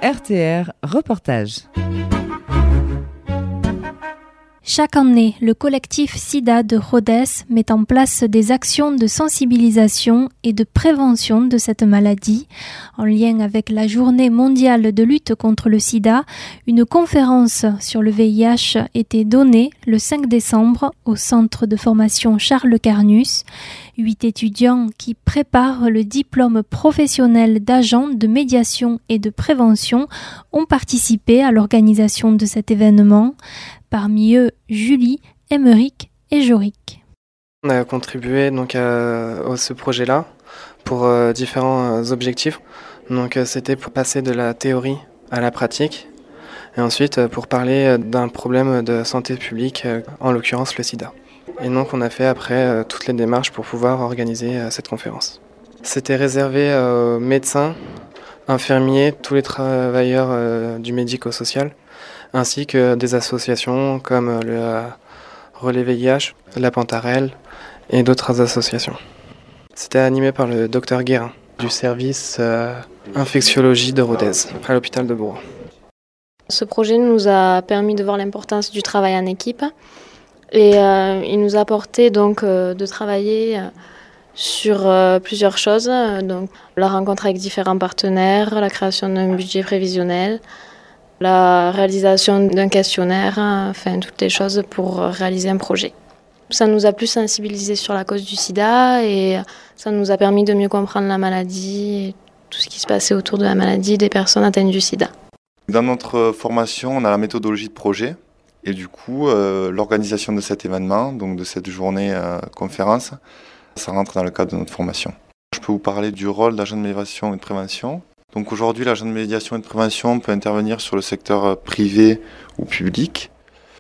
RTR Reportage. Chaque année, le collectif SIDA de Rodez met en place des actions de sensibilisation et de prévention de cette maladie. En lien avec la Journée mondiale de lutte contre le sida, une conférence sur le VIH était donnée le 5 décembre au centre de formation Charles Carnus. 8 étudiants qui préparent le diplôme professionnel d'agent de médiation et de prévention ont participé à l'organisation de cet événement. Parmi eux, Julie, Émeric et Joric. On a contribué donc à ce projet-là pour différents objectifs. Donc c'était pour passer de la théorie à la pratique et ensuite pour parler d'un problème de santé publique, en l'occurrence le sida. Et donc on a fait après toutes les démarches pour pouvoir organiser cette conférence. C'était réservé aux médecins, infirmiers, tous les travailleurs du médico-social, ainsi que des associations comme le Relais VIH, la Pantarelle et d'autres associations. C'était animé par le docteur Guérin du service infectiologie de Rodez à l'hôpital de Bourg. Ce projet nous a permis de voir l'importance du travail en équipe et il nous a apporté donc de travailler sur plusieurs choses, donc la rencontre avec différents partenaires, la création d'un budget prévisionnel, la réalisation d'un questionnaire, enfin toutes les choses pour réaliser un projet. Ça nous a plus sensibilisés sur la cause du sida et ça nous a permis de mieux comprendre la maladie et tout ce qui se passait autour de la maladie des personnes atteintes du sida. Dans notre formation, on a la méthodologie de projet et du coup, l'organisation de cet événement, donc de cette journée conférence, ça rentre dans le cadre de notre formation. Je peux vous parler du rôle d'agent de médiation et de prévention. Donc aujourd'hui, l'agent de médiation et de prévention peut intervenir sur le secteur privé ou public.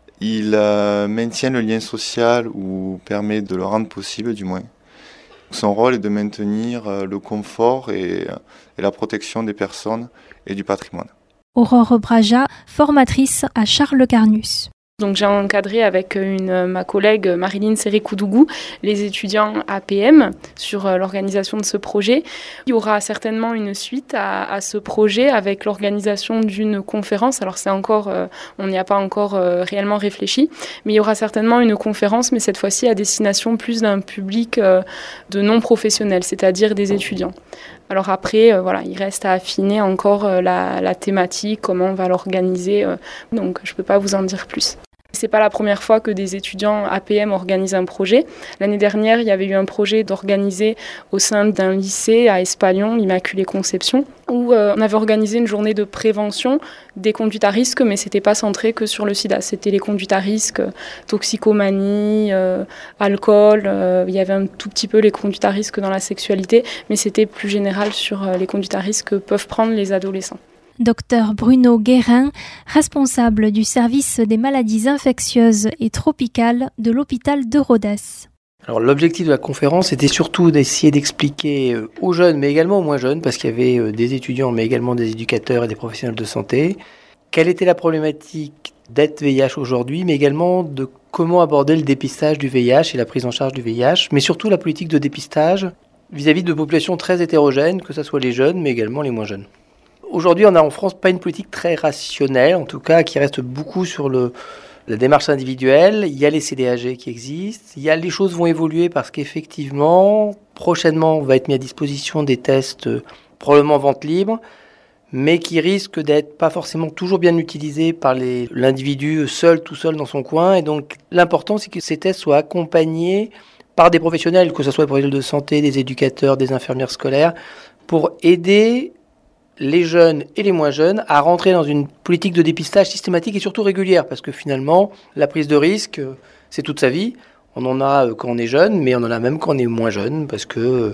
Il maintient le lien social ou permet de le rendre possible du moins. Son rôle est de maintenir le confort et la protection des personnes et du patrimoine. Aurore Braja, formatrice à Charles Carnus. Donc j'ai encadré avec ma collègue Marilyn Serré-Koudougou les étudiants APM sur l'organisation de ce projet. Il y aura certainement une suite à ce projet avec l'organisation d'une conférence. Alors c'est encore, on n'y a pas encore réellement réfléchi, mais il y aura certainement une conférence, mais cette fois-ci à destination plus d'un public de non-professionnels, c'est-à-dire des étudiants. Alors après, il reste à affiner encore la thématique, comment on va l'organiser, donc je ne peux pas vous en dire plus. C'est pas la première fois que des étudiants APM organisent un projet. L'année dernière, il y avait eu un projet d'organiser au sein d'un lycée à Espalion, l'Immaculée Conception, où on avait organisé une journée de prévention des conduites à risque, mais c'était pas centré que sur le sida. C'était les conduites à risque, toxicomanie, alcool. Il y avait un tout petit peu les conduites à risque dans la sexualité, mais c'était plus général sur les conduites à risque que peuvent prendre les adolescents. Docteur Bruno Guérin, responsable du service des maladies infectieuses et tropicales de l'hôpital de Rodez. Alors l'objectif de la conférence était surtout d'essayer d'expliquer aux jeunes, mais également aux moins jeunes, parce qu'il y avait des étudiants, mais également des éducateurs et des professionnels de santé, quelle était la problématique d'être VIH aujourd'hui, mais également de comment aborder le dépistage du VIH et la prise en charge du VIH, mais surtout la politique de dépistage vis-à-vis de populations très hétérogènes, que ce soit les jeunes, mais également les moins jeunes. Aujourd'hui, on n'a en France pas une politique très rationnelle, en tout cas qui reste beaucoup sur la démarche individuelle. Il y a les CDAG qui existent, les choses vont évoluer parce qu'effectivement, prochainement, on va être mis à disposition des tests probablement en vente libre, mais qui risquent d'être pas forcément toujours bien utilisés par l'individu tout seul dans son coin. Et donc, l'important, c'est que ces tests soient accompagnés par des professionnels, que ce soit des professionnels de santé, des éducateurs, des infirmières scolaires, pour aider les jeunes et les moins jeunes à rentrer dans une politique de dépistage systématique et surtout régulière, parce que finalement, la prise de risque, c'est toute sa vie. On en a quand on est jeune, mais on en a même quand on est moins jeune, parce que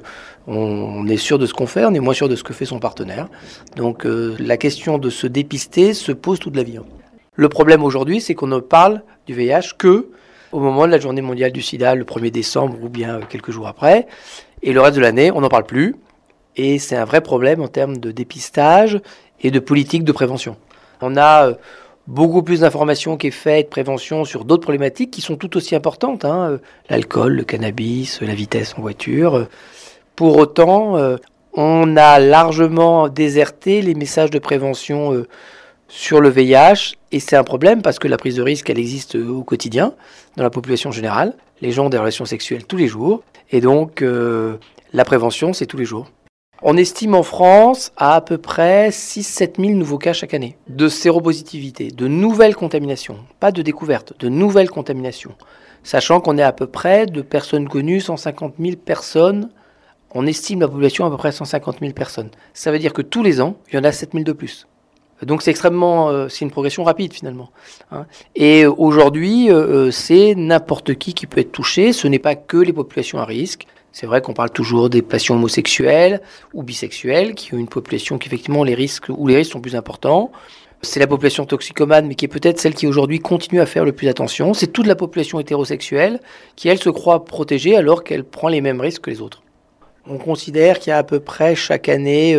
on est sûr de ce qu'on fait, on est moins sûr de ce que fait son partenaire. Donc la question de se dépister se pose toute la vie. Le problème aujourd'hui, c'est qu'on ne parle du VIH que au moment de la journée mondiale du sida, le 1er décembre ou bien quelques jours après. Et le reste de l'année, on n'en parle plus. Et c'est un vrai problème en termes de dépistage et de politique de prévention. On a beaucoup plus d'informations qui est faite, prévention sur d'autres problématiques qui sont tout aussi importantes, l'alcool, le cannabis, la vitesse en voiture. Pour autant, On a largement déserté les messages de prévention sur le VIH, et c'est un problème parce que la prise de risque, elle existe au quotidien dans la population générale. Les gens ont des relations sexuelles tous les jours, et donc la prévention, c'est tous les jours. On estime en France à peu près 6-7 000 nouveaux cas chaque année de séropositivité, de nouvelles contaminations, pas de découvertes, de nouvelles contaminations. Sachant qu'on est à peu près de personnes connues, 150 000 personnes. On estime la population à peu près 150 000 personnes. Ça veut dire que tous les ans, il y en a 7 000 de plus. Donc c'est c'est une progression rapide finalement. Et aujourd'hui, c'est n'importe qui peut être touché. Ce n'est pas que les populations à risque. C'est vrai qu'on parle toujours des patients homosexuels ou bisexuels, qui ont une population qui effectivement les risques sont plus importants. C'est la population toxicomane, mais qui est peut-être celle qui aujourd'hui continue à faire le plus attention. C'est toute la population hétérosexuelle qui, elle, se croit protégée alors qu'elle prend les mêmes risques que les autres. On considère qu'il y a à peu près chaque année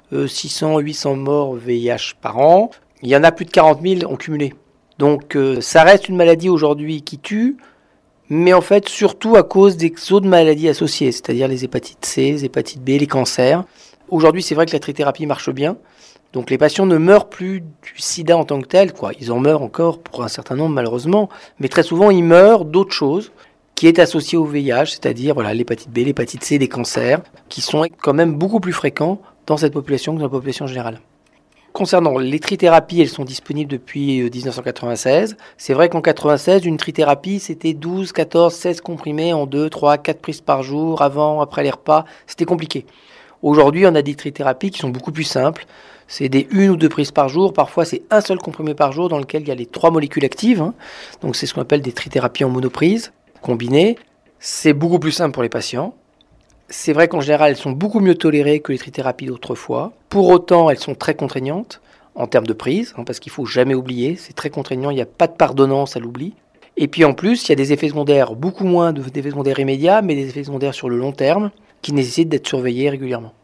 600-800 morts VIH par an. Il y en a plus de 40 000 en cumulé. Donc ça reste une maladie aujourd'hui qui tue, mais en fait surtout à cause des autres maladies associées, c'est-à-dire les hépatites C, les hépatites B, les cancers. Aujourd'hui, c'est vrai que la trithérapie marche bien. Donc les patients ne meurent plus du sida en tant que tel, quoi. Ils en meurent encore pour un certain nombre malheureusement, mais très souvent ils meurent d'autres choses qui est associées au VIH, c'est-à-dire l'hépatite B, l'hépatite C, des cancers, qui sont quand même beaucoup plus fréquents dans cette population que dans la population générale. Concernant les trithérapies, elles sont disponibles depuis 1996. C'est vrai qu'en 1996, une trithérapie, c'était 12, 14, 16 comprimés en 2, 3, 4 prises par jour, avant, après les repas. C'était compliqué. Aujourd'hui, on a des trithérapies qui sont beaucoup plus simples. C'est des 1 ou 2 prises par jour. Parfois, c'est un seul comprimé par jour dans lequel il y a les 3 molécules actives. Donc, c'est ce qu'on appelle des trithérapies en monoprise, combinées. C'est beaucoup plus simple pour les patients. C'est vrai qu'en général, elles sont beaucoup mieux tolérées que les trithérapies d'autrefois. Pour autant, elles sont très contraignantes en termes de prise, parce qu'il ne faut jamais oublier, c'est très contraignant, il n'y a pas de pardonnance à l'oubli. Et puis en plus, il y a des effets secondaires, beaucoup moins d'effets secondaires immédiats, mais des effets secondaires sur le long terme, qui nécessitent d'être surveillés régulièrement.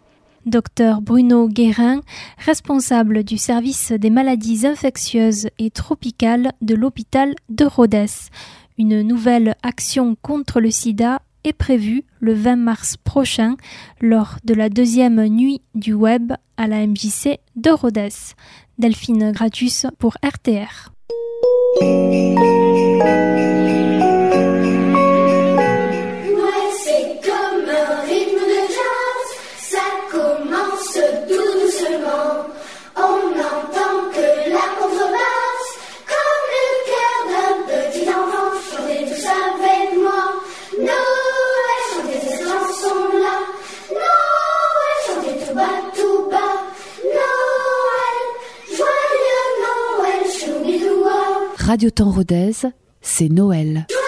Dr Bruno Guérin, responsable du service des maladies infectieuses et tropicales de l'hôpital de Rodez. Une nouvelle action contre le sida est prévue le 20 mars prochain lors de la 2e nuit du web à la MJC de Rodez. Delphine Gratus pour RTR. Radio Temps Rodez, c'est Noël.